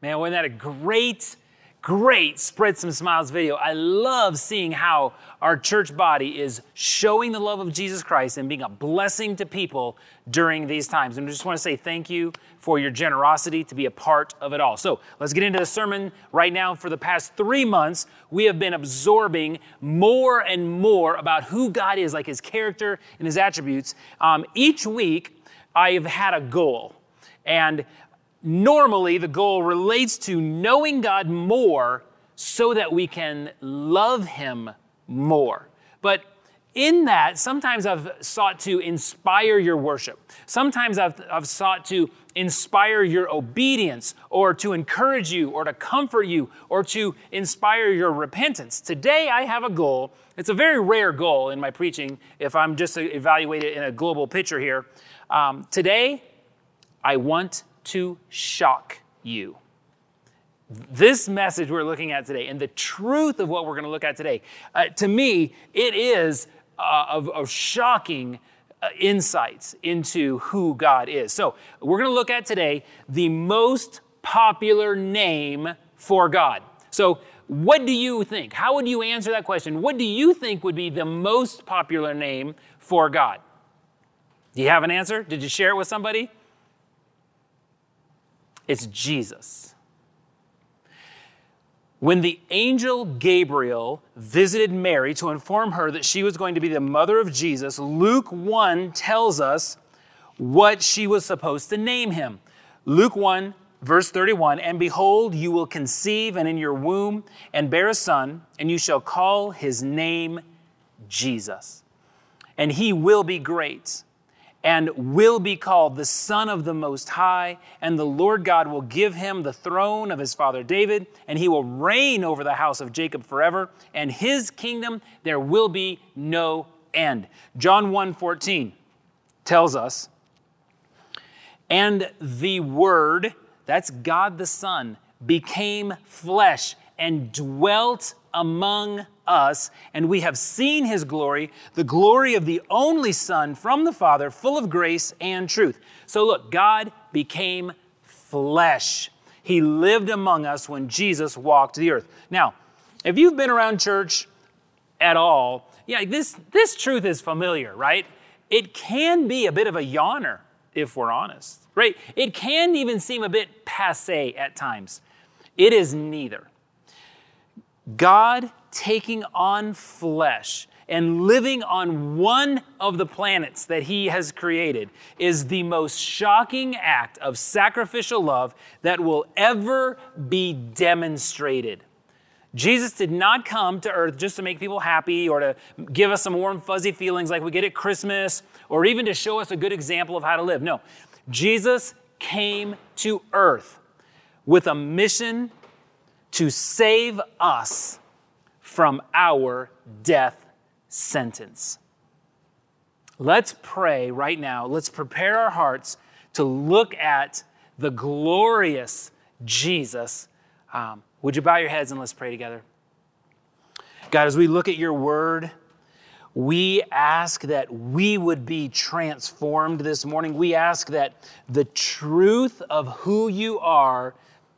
Man, wasn't that a great Spread Some Smiles video? I love seeing how our church body is showing the love of Jesus Christ and being a blessing to people during these times. And I just want to say thank you for your generosity to be a part of it all. So let's get into the sermon right now. For the past 3 months, we have been absorbing more and more about who God is, like his character and his attributes. Each week, I've had a goal. And normally, the goal relates to knowing God more so that we can love him more. But in that, sometimes I've sought to inspire your worship. Sometimes I've sought to inspire your obedience, or to encourage you, or to comfort you, or to inspire your repentance. Today, I have a goal. It's a very rare goal in my preaching if I'm just evaluated in a global picture here. Today, I want to shock you. This message we're looking at today and the truth of what we're going to look at today, to me, it is of shocking insights into who God is. So we're going to look at today the most popular name for God. So what do you think? How would you answer that question? What do you think would be the most popular name for God? Do you have an answer? Did you share it with somebody? It's Jesus. When the angel Gabriel visited Mary to inform her that she was going to be the mother of Jesus, Luke 1 tells us what she was supposed to name him. Luke 1, verse 31, "And behold, you will conceive and in your womb and bear a son, and you shall call his name Jesus. And he will be great, and will be called the Son of the Most High, and the Lord God will give him the throne of his father David, and he will reign over the house of Jacob forever, and his kingdom there will be no end." John 1:14 tells us, "And the Word," that's God the Son, "became flesh and dwelt among us, and we have seen his glory, the glory of the only Son from the Father, full of grace and truth." So look, God became flesh. He lived among us when Jesus walked the earth. Now, if you've been around church at all, this truth is familiar, right? It can be a bit of a yawner, if we're honest, right? It can even seem a bit passé at times. It is neither. God taking on flesh and living on one of the planets that he has created is the most shocking act of sacrificial love that will ever be demonstrated. Jesus did not come to earth just to make people happy or to give us some warm, fuzzy feelings like we get at Christmas, or even to show us a good example of how to live. No, Jesus came to earth with a mission to save us from our death sentence. Let's pray right now. Let's prepare our hearts to look at the glorious Jesus. Would you bow your heads and let's pray together? God, as we look at your word, we ask that we would be transformed this morning. We ask that the truth of who you are,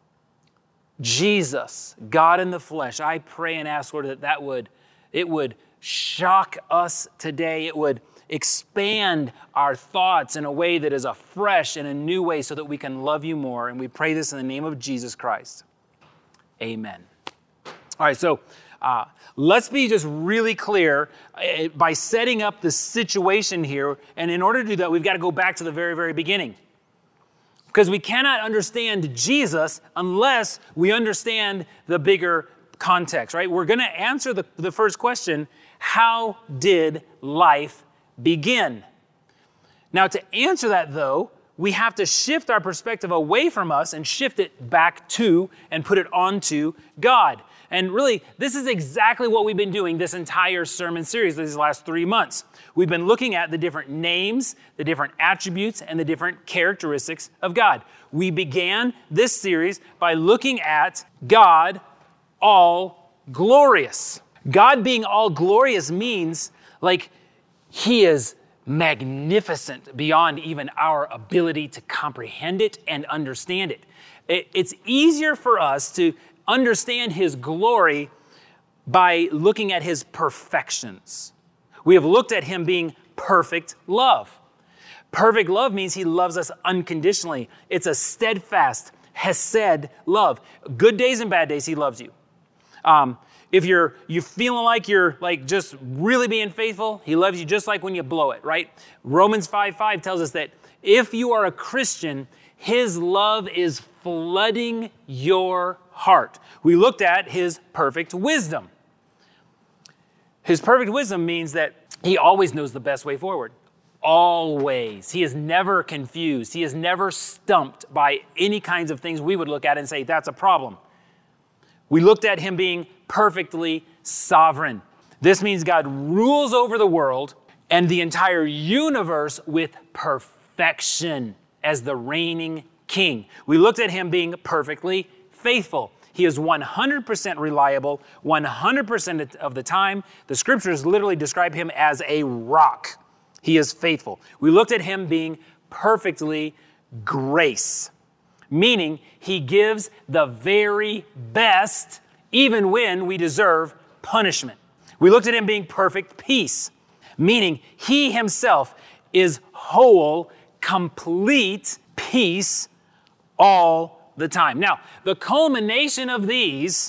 Jesus, God in the flesh, I pray and ask, Lord, that it would shock us today. It would expand our thoughts in a way that is a fresh and a new way so that we can love you more. And we pray this in the name of Jesus Christ. Amen. All right, so let's be just really clear by setting up the situation here. And in order to do that, we've got to go back to the very, very beginning. Because we cannot understand Jesus unless we understand the bigger context, right? We're going to answer the first question: how did life begin? Now, to answer that, though, we have to shift our perspective away from us and shift it back to and put it onto God. And really, this is exactly what we've been doing this entire sermon series these last 3 months. We've been looking at the different names, the different attributes, and the different characteristics of God. We began this series by looking at God all glorious. God being all glorious means like he is magnificent beyond even our ability to comprehend it and understand it. It's easier for us to understand his glory by looking at his perfections. We have looked at him being perfect love. Perfect love means he loves us unconditionally. It's a steadfast, hesed love. Good days and bad days, he loves you. If you're feeling like you're like just really being faithful, he loves you just like when you blow it, right? Romans 5:5 tells us that if you are a Christian, his love is flooding your heart. We looked at his perfect wisdom. His perfect wisdom means that he always knows the best way forward. Always. He is never confused. He is never stumped by any kinds of things we would look at and say, that's a problem. We looked at him being perfectly sovereign. This means God rules over the world and the entire universe with perfection as the reigning king. We looked at him being perfectly faithful. He is 100% reliable, 100% of the time. The scriptures literally describe him as a rock. He is faithful. We looked at him being perfectly grace, meaning he gives the very best even when we deserve punishment. We looked at him being perfect peace, meaning he himself is whole, complete peace all the time. Now, the culmination of these,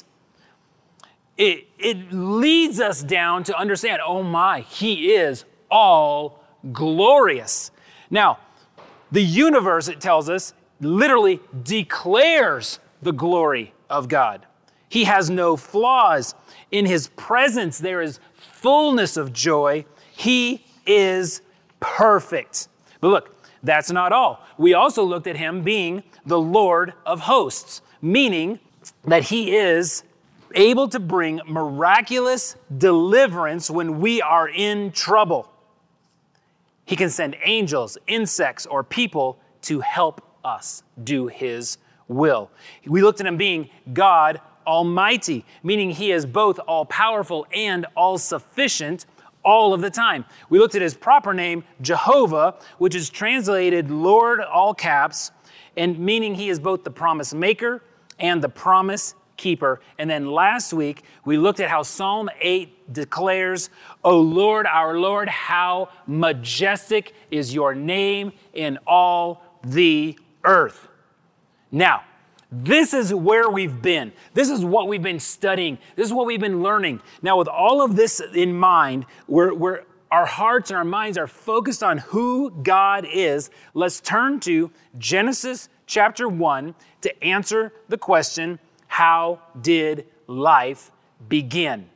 it leads us down to understand, oh my, he is all glorious. Now, the universe, it tells us, literally declares the glory of God. He has no flaws. In his presence, there is fullness of joy. He is perfect. But look, that's not all. We also looked at him being the Lord of hosts, meaning that he is able to bring miraculous deliverance when we are in trouble. He can send angels, insects, or people to help us do his will. We looked at him being God Almighty, meaning he is both all-powerful and all-sufficient all of the time. We looked at his proper name, Jehovah, which is translated Lord, all caps, and meaning he is both the promise maker and the promise keeper. And then last week, we looked at how Psalm 8 declares, O Lord, our Lord, how majestic is your name in all the earth. Now, this is where we've been. This is what we've been studying. This is what we've been learning. Now, with all of this in mind, our hearts and our minds are focused on who God is. Let's turn to Genesis chapter 1 to answer the question, how did life begin?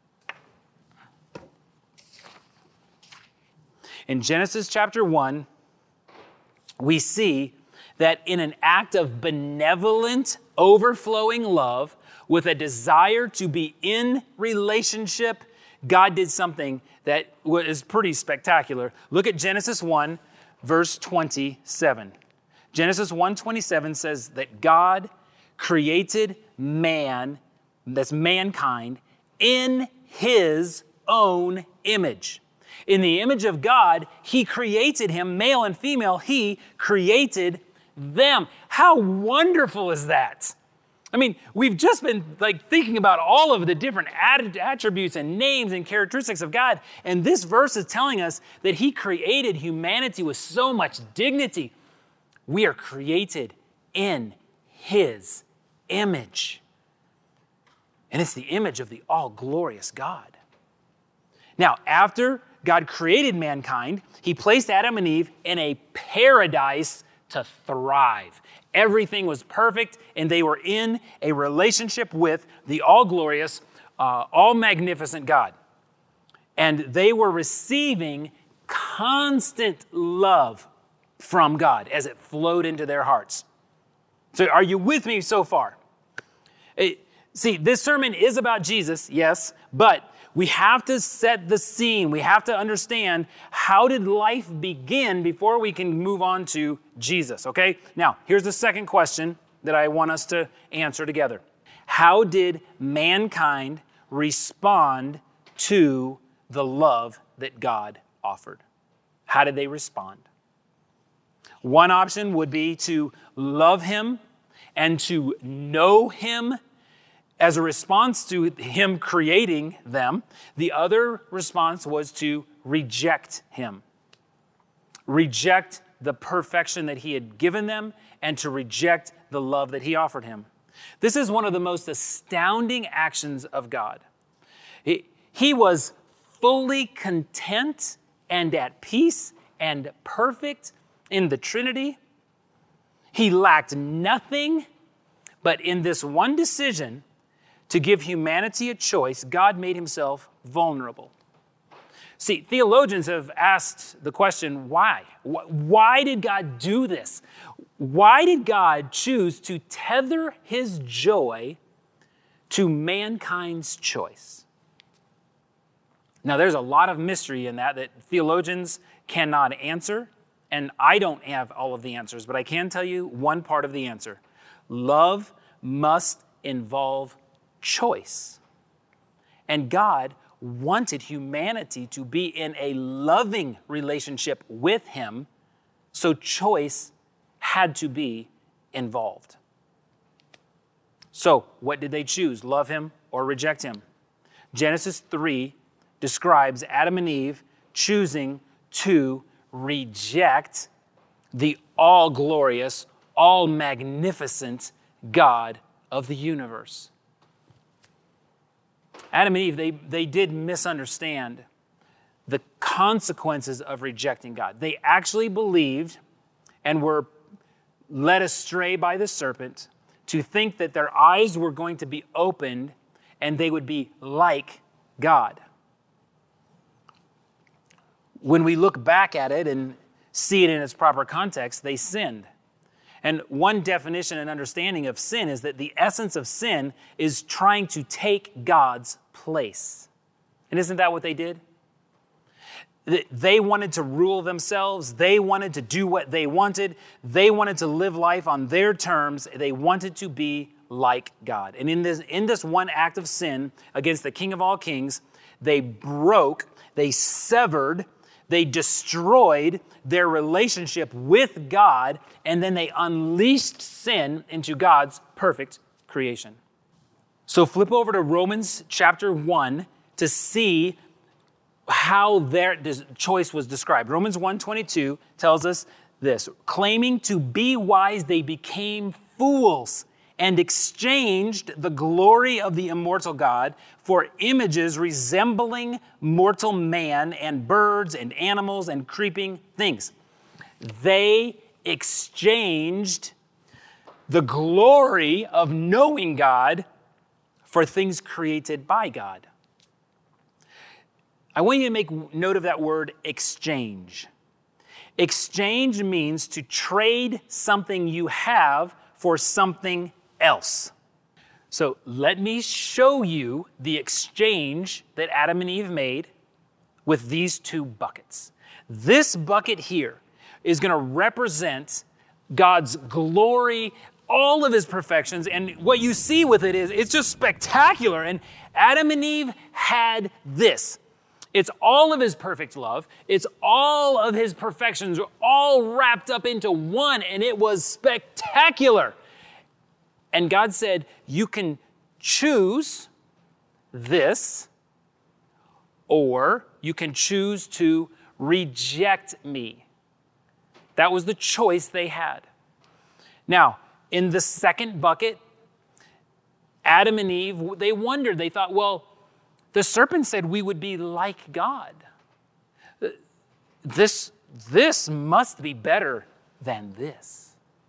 In Genesis chapter 1, we see that in an act of benevolent, overflowing love, with a desire to be in relationship, God did something that is pretty spectacular. Look at Genesis 1, verse 27. Genesis 1:27 says that God created man, that's mankind, in his own image. In the image of God, he created him, male and female, he created them. How wonderful is that? I mean, we've just been thinking about all of the different attributes and names and characteristics of God. And this verse is telling us that he created humanity with so much dignity. We are created in his image. And it's the image of the all-glorious God. Now, after God created mankind, he placed Adam and Eve in a paradise to thrive. Everything was perfect, and they were in a relationship with the all-glorious, all-magnificent God. And they were receiving constant love from God as it flowed into their hearts. So are you with me so far? See, this sermon is about Jesus, yes, but we have to set the scene. We have to understand how did life begin before we can move on to Jesus, okay? Now, here's the second question that I want us to answer together. How did mankind respond to the love that God offered? How did they respond? One option would be to love him and to know him as a response to him creating them. The other response was to reject him. Reject the perfection that he had given them and to reject the love that he offered him. This is one of the most astounding actions of God. He was fully content and at peace and perfect in the Trinity. He lacked nothing, but in this one decision to give humanity a choice, God made himself vulnerable. See, theologians have asked the question, why? Why did God do this? Why did God choose to tether his joy to mankind's choice? Now, there's a lot of mystery in that theologians cannot answer, and I don't have all of the answers, but I can tell you one part of the answer. Love must involve choice. And God wanted humanity to be in a loving relationship with him, so choice had to be involved. So, what did they choose? Love him or reject him? Genesis 3 describes Adam and Eve choosing to reject the all-glorious, all-magnificent God of the universe. Adam and Eve, they did misunderstand the consequences of rejecting God. They actually believed and were led astray by the serpent to think that their eyes were going to be opened and they would be like God. When we look back at it and see it in its proper context, they sinned. And one definition and understanding of sin is that the essence of sin is trying to take God's place. And isn't that what they did? They wanted to rule themselves. They wanted to do what they wanted. They wanted to live life on their terms. They wanted to be like God. And in this one act of sin against the King of all kings, they broke, they severed, they destroyed their relationship with God, and then they unleashed sin into God's perfect creation. So flip over to Romans chapter 1 to see how their choice was described. Romans 1:22 tells us this: claiming to be wise, they became fools and exchanged the glory of the immortal God for images resembling mortal man and birds and animals and creeping things. They exchanged the glory of knowing God for things created by God. I want you to make note of that word exchange. Exchange means to trade something you have for something else. So let me show you the exchange that Adam and Eve made with these two buckets. This bucket here is going to represent God's glory, all of his perfections, and what you see with it is it's just spectacular. And Adam and Eve had this. It's all of his perfect love. It's all of his perfections all wrapped up into one, and it was spectacular. And God said, you can choose this, or you can choose to reject me. That was the choice they had. Now, in the second bucket, Adam and Eve, they wondered. They thought, well, the serpent said we would be like God. This must be better than this.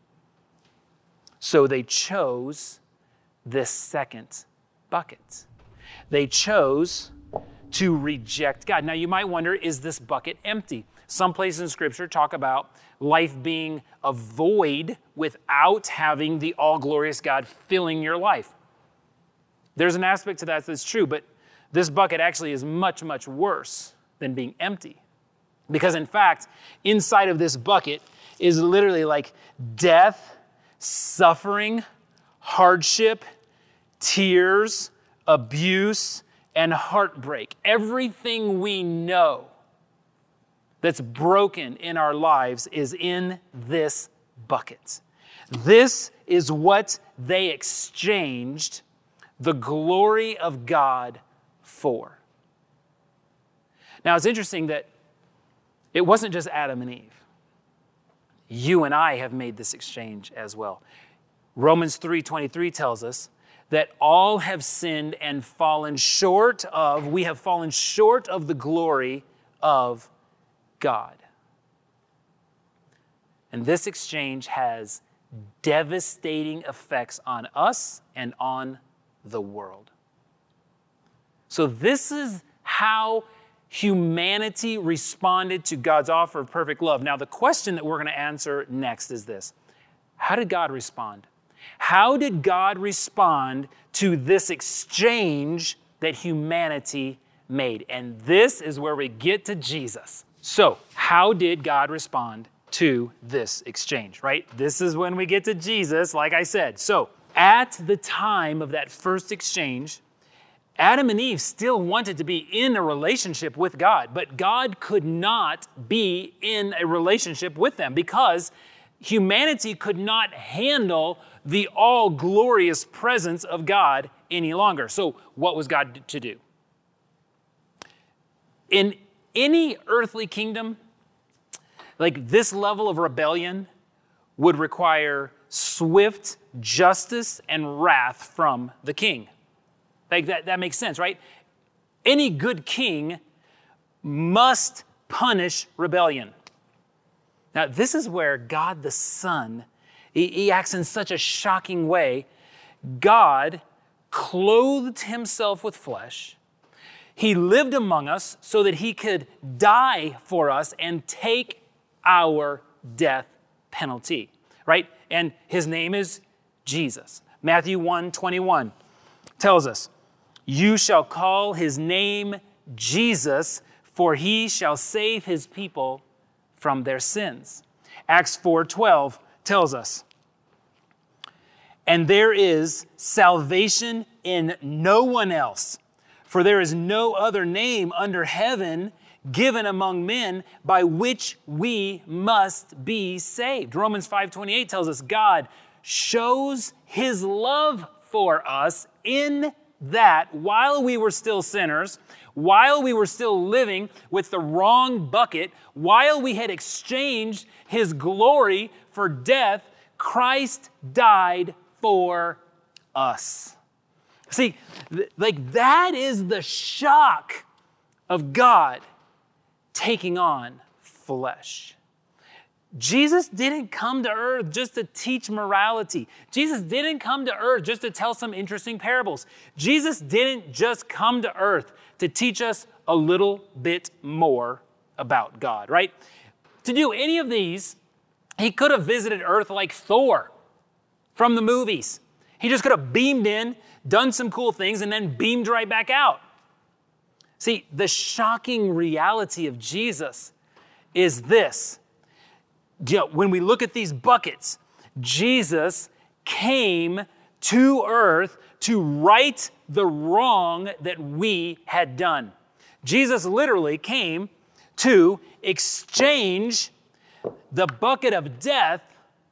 So they chose this second bucket. They chose to reject God. Now you might wonder, is this bucket empty? Some places in Scripture talk about life being a void without having the all-glorious God filling your life. There's an aspect to that that's true, but this bucket actually is much, much worse than being empty. Because in fact, inside of this bucket is literally like death, suffering, hardship, tears, abuse, and heartbreak. Everything we know that's broken in our lives is in this bucket. This is what they exchanged the glory of God for. Now, it's interesting that it wasn't just Adam and Eve. You and I have made this exchange as well. Romans 3:23 tells us that all have sinned and we have fallen short of the glory of God. And this exchange has devastating effects on us and on the world. So this is how humanity responded to God's offer of perfect love. Now, the question that we're going to answer next is this: how did God respond? How did God respond to this exchange that humanity made? And this is where we get to Jesus. So, how did God respond to this exchange, right? This is when we get to Jesus, like I said. So, at the time of that first exchange, Adam and Eve still wanted to be in a relationship with God, but God could not be in a relationship with them because humanity could not handle the all-glorious presence of God any longer. So what was God to do? In any earthly kingdom, like this level of rebellion would require swift justice and wrath from the king. Like that makes sense, right? Any good king must punish rebellion. Now, this is where God the Son, he acts in such a shocking way. God clothed himself with flesh. He lived among us so that he could die for us and take our death penalty, right? And his name is Jesus. Matthew 1:21 tells us, "You shall call his name Jesus, for he shall save his people from their sins." Acts 4:12 tells us, "And there is salvation in no one else, for there is no other name under heaven given among men by which we must be saved." Romans 5:28 tells us God shows his love for us in that while we were still sinners, while we were still living with the wrong bucket, while we had exchanged his glory for death, Christ died for us. See, like that is the shock of God taking on flesh. Jesus didn't come to earth just to teach morality. Jesus didn't come to earth just to tell some interesting parables. Jesus didn't just come to earth to teach us a little bit more about God, right? To do any of these, he could have visited earth like Thor from the movies. He just could have beamed in, done some cool things, and then beamed right back out. See, the shocking reality of Jesus is this. When we look at these buckets, Jesus came to earth to right the wrong that we had done. Jesus literally came to exchange the bucket of death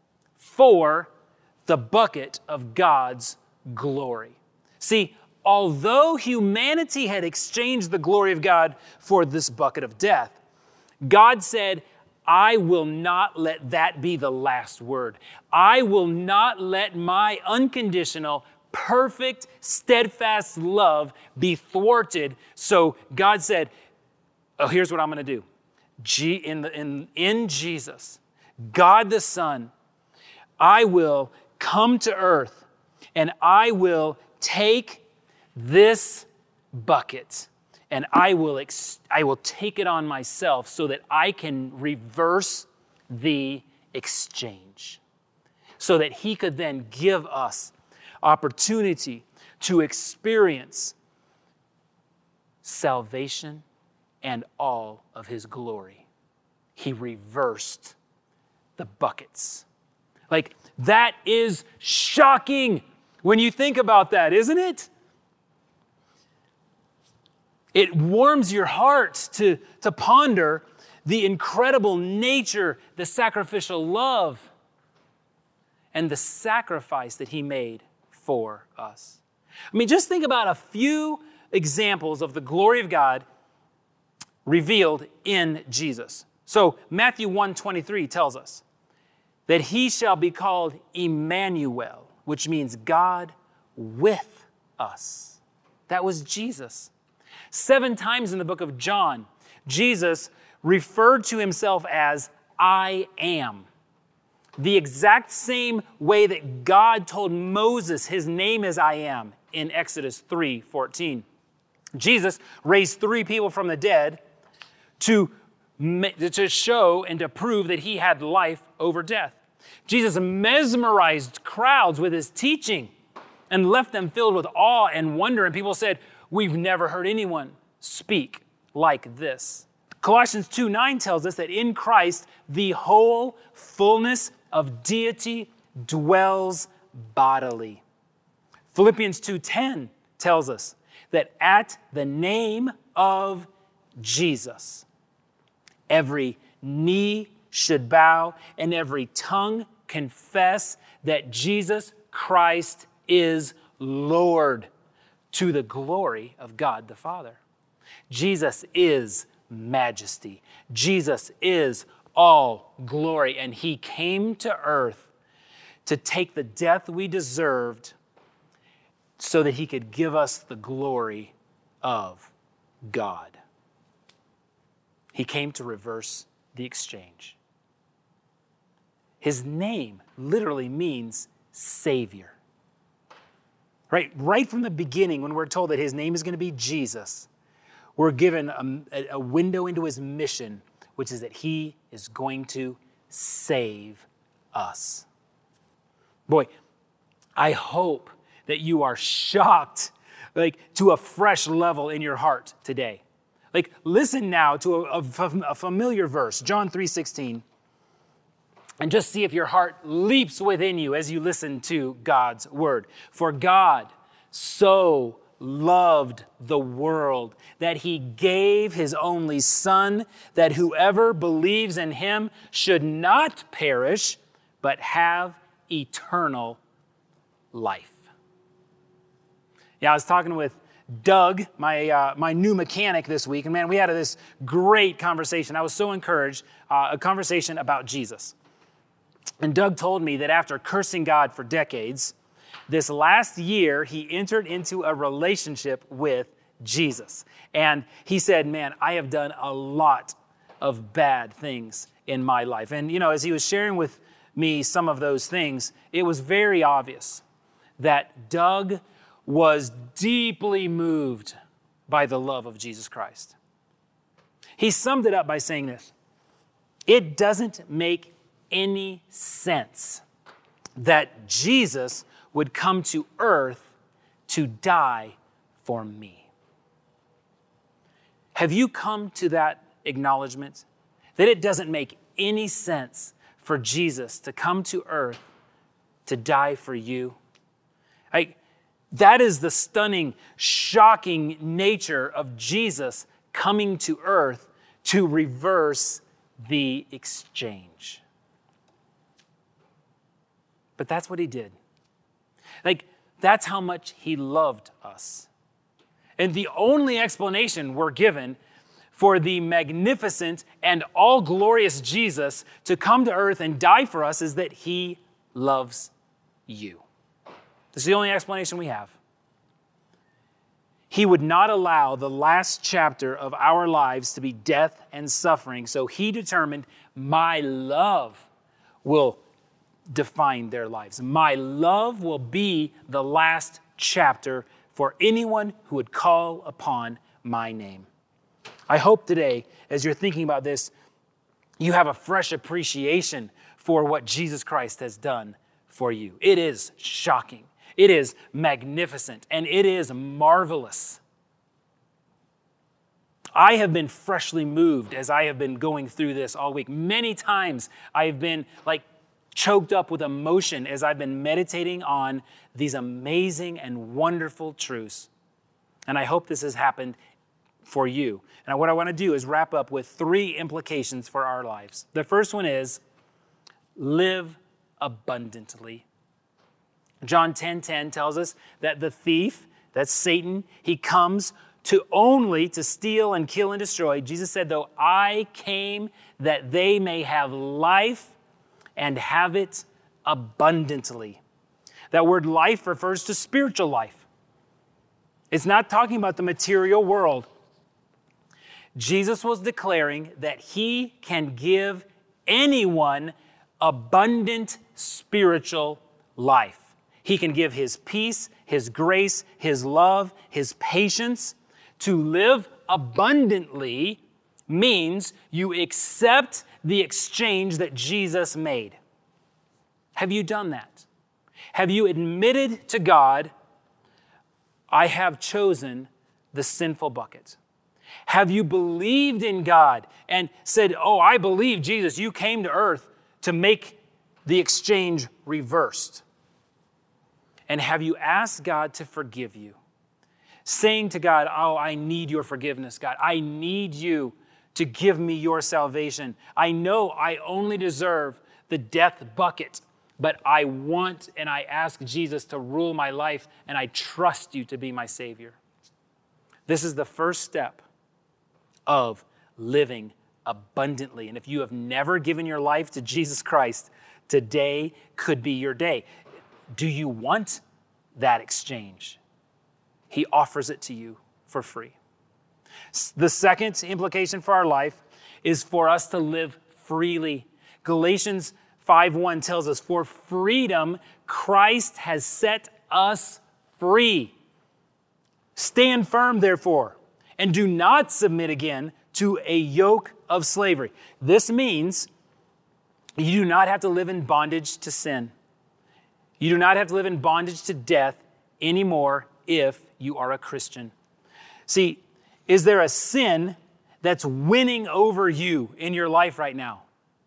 for the bucket of God's glory. See, although humanity had exchanged the glory of God for this bucket of death, God said, "I will not let that be the last word. I will not let my unconditional, perfect, steadfast love be thwarted." So God said, "Oh, here's what I'm going to do. In Jesus, God the Son, I will come to earth and I will take this bucket and I will take it on myself so that I can reverse the exchange, so that he could then give us opportunity to experience salvation and all of his glory." He reversed the buckets. Like, that is shocking when you think about that, isn't it? It warms your heart to ponder the incredible nature, the sacrificial love, and the sacrifice that he made for us. I mean, just think about a few examples of the glory of God revealed in Jesus. So Matthew 1:23 tells us that he shall be called Emmanuel, which means God with us. That was Jesus. 7 times in the book of John, Jesus referred to himself as I am. The exact same way that God told Moses his name is I am in Exodus 3:14. Jesus raised 3 people from the dead to show and to prove that he had life over death. Jesus mesmerized crowds with his teaching and left them filled with awe and wonder. And people said, we've never heard anyone speak like this. Colossians 2:9 tells us that in Christ, the whole fullness of deity dwells bodily. Philippians 2:10 tells us that at the name of Jesus, every knee should bow and every tongue confess that Jesus Christ is Lord, to the glory of God the Father. Jesus is majesty. Jesus is all glory, and he came to earth to take the death we deserved so that he could give us the glory of God. He came to reverse the exchange. His name literally means Savior. Right from the beginning, when we're told that his name is going to be Jesus, we're given a window into his mission, which is that he is going to save us. Boy, I hope that you are shocked to a fresh level in your heart today. Listen now to a familiar verse, John 3:16, and just see if your heart leaps within you as you listen to God's word. For God so loved the world that he gave his only Son, that whoever believes in him should not perish, but have eternal life. Yeah, I was talking with Doug, my new mechanic this week, and man, we had this great conversation. I was so encouraged, a conversation about Jesus. And Doug told me that after cursing God for decades, this last year, he entered into a relationship with Jesus. And he said, man, I have done a lot of bad things in my life. And, as he was sharing with me some of those things, it was very obvious that Doug was deeply moved by the love of Jesus Christ. He summed it up by saying this: it doesn't make any sense that Jesus would come to earth to die for me. Have you come to that acknowledgement that it doesn't make any sense for Jesus to come to earth to die for you? That is the stunning, shocking nature of Jesus coming to earth to reverse the exchange. But that's what he did. That's how much he loved us. And the only explanation we're given for the magnificent and all-glorious Jesus to come to earth and die for us is that he loves you. This is the only explanation we have. He would not allow the last chapter of our lives to be death and suffering, so he determined, my love will define their lives. My love will be the last chapter for anyone who would call upon my name. I hope today, as you're thinking about this, you have a fresh appreciation for what Jesus Christ has done for you. It is shocking. It is magnificent, and it is marvelous. I have been freshly moved as I have been going through this all week. Many times I have been choked up with emotion as I've been meditating on these amazing and wonderful truths. And I hope this has happened for you. And what I want to do is wrap up with 3 implications for our lives. The first one is live abundantly John 10:10 tells us that the thief, that's Satan, he comes to only to steal and kill and destroy. Jesus said, though, I came that they may have life and have it abundantly. That word life refers to spiritual life. It's not talking about the material world. Jesus was declaring that he can give anyone abundant spiritual life. He can give his peace, his grace, his love, his patience. To live abundantly means you accept the exchange that Jesus made. Have you done that? Have you admitted to God, I have chosen the sinful bucket? Have you believed in God and said, oh, I believe, Jesus, you came to earth to make the exchange reversed? And have you asked God to forgive you? Saying to God, oh, I need your forgiveness, God. I need you to give me your salvation. I know I only deserve the death bucket, but I want and I ask Jesus to rule my life, and I trust you to be my Savior. This is the first step of living abundantly. And if you have never given your life to Jesus Christ, today could be your day. Do you want that exchange? He offers it to you for free. The second implication for our life is for us to live freely. Galatians 5:1 tells us, for freedom, Christ has set us free. Stand firm, therefore, and do not submit again to a yoke of slavery. This means you do not have to live in bondage to sin. You do not have to live in bondage to death anymore if you are a Christian. See, is there a sin that's winning over you in your life right now?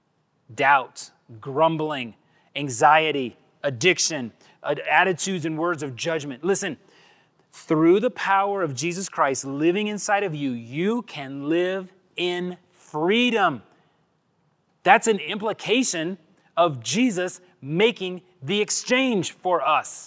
Doubt, grumbling, anxiety, addiction, attitudes and words of judgment. Listen, through the power of Jesus Christ living inside of you, you can live in freedom. That's an implication of Jesus making the exchange for us.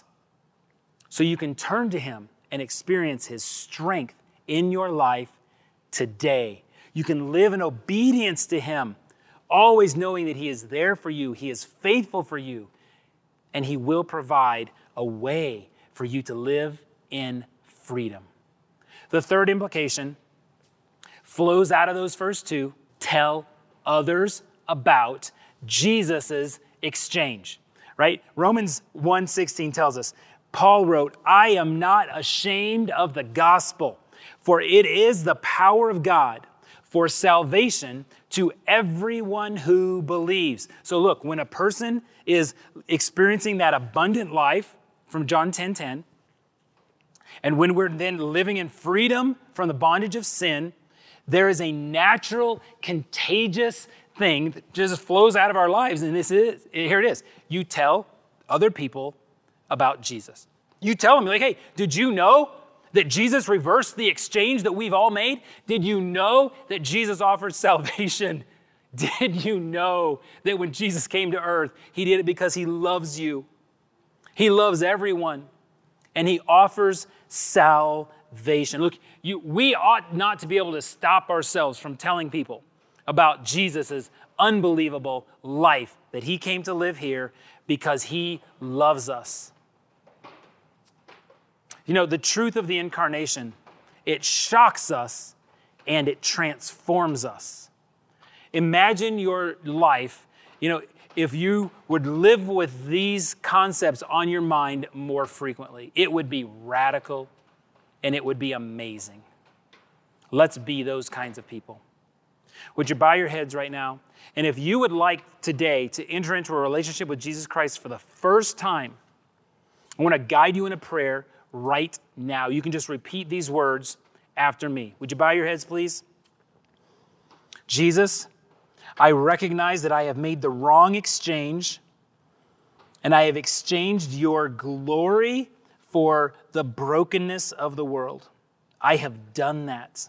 So you can turn to him and experience his strength in your life today. You can live in obedience to him, always knowing that he is there for you, he is faithful for you, and he will provide a way for you to live in freedom. The third implication flows out of those first two. Tell others about Jesus' exchange, right? Romans 1:16 tells us, Paul wrote, I am not ashamed of the gospel, for it is the power of God for salvation to everyone who believes. So look, when a person is experiencing that abundant life from John 10:10, and when we're then living in freedom from the bondage of sin, there is a natural, contagious thing that just flows out of our lives. And here it is. You tell other people about Jesus. You tell them, like, hey, did you know that Jesus reversed the exchange that we've all made? Did you know that Jesus offers salvation? Did you know that when Jesus came to earth, he did it because he loves you? He loves everyone, and he offers salvation. Look, we ought not to be able to stop ourselves from telling people about Jesus' unbelievable life, that he came to live here because he loves us. You know, the truth of the incarnation, it shocks us and it transforms us. Imagine your life, if you would live with these concepts on your mind more frequently. It would be radical and it would be amazing. Let's be those kinds of people. Would you bow your heads right now? And if you would like today to enter into a relationship with Jesus Christ for the first time, I want to guide you in a prayer right now. You can just repeat these words after me. Would you bow your heads, please? Jesus, I recognize that I have made the wrong exchange, and I have exchanged your glory for the brokenness of the world. I have done that.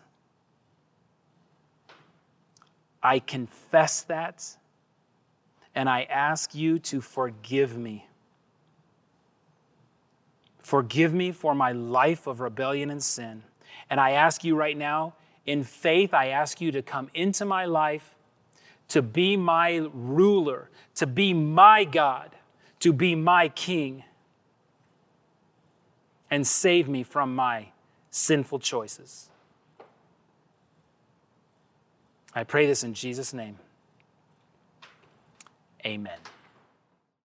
I confess that, and I ask you to forgive me. Forgive me for my life of rebellion and sin. And I ask you right now, in faith, I ask you to come into my life, to be my ruler, to be my God, to be my King, and save me from my sinful choices. I pray this in Jesus' name. Amen.